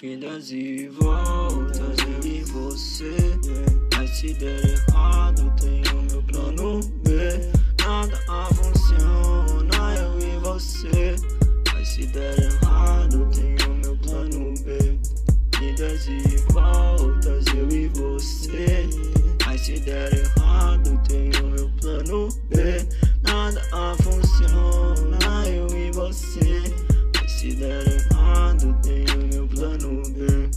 Idas e voltas, eu e você. Mas se der errado, tenho meu plano B. Nada funciona, eu e você. Mas se der errado, tenho meu plano B. Idas e voltas, eu e você. Mas se der errado, tenho meu plano B. Nada funciona, eu e você. Mas se der errado, tenho meu plano B.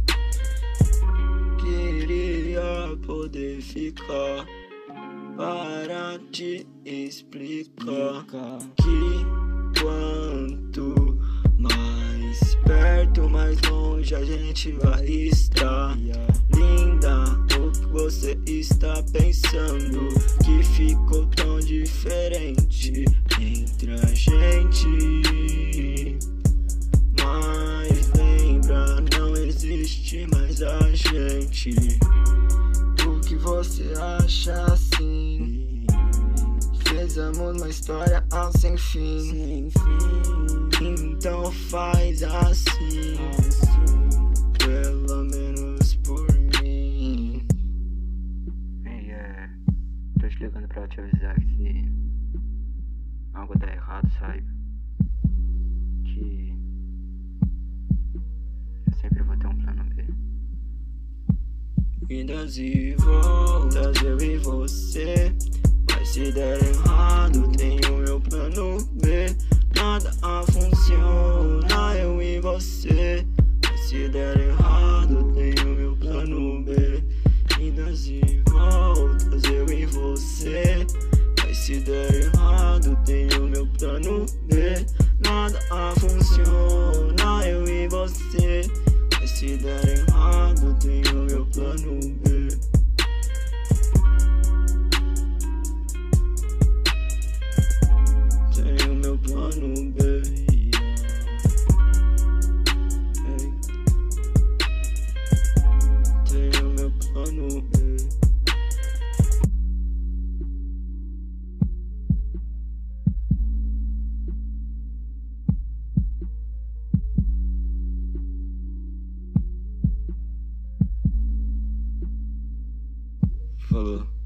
Queria poder ficar para te explicar que quanto mais perto, mais longe a gente vai estar. Linda, o que você está pensando? Que ficou tão diferente entre a gente. Mas lembra, não existe mais a gente. O que você acha assim? Fizemos uma história ao sem fim. Então faz assim, pelo menos por mim. Tô te ligando pra te avisar que se algo der errado, saiba que eu sempre vou ter um plano B. Idas e voltas, eu e você. Mas se der errado, tenho meu plano B. Nada funciona, eu e você. Mas se der errado, tenho meu plano B. Idas e voltas, eu e você. Mas se der errado, tenho meu plano B. Nada funciona, eu e você. Mas se der errado, tenho meu plano B. Tenho meu plano B. Tenho meu plano B. Falou.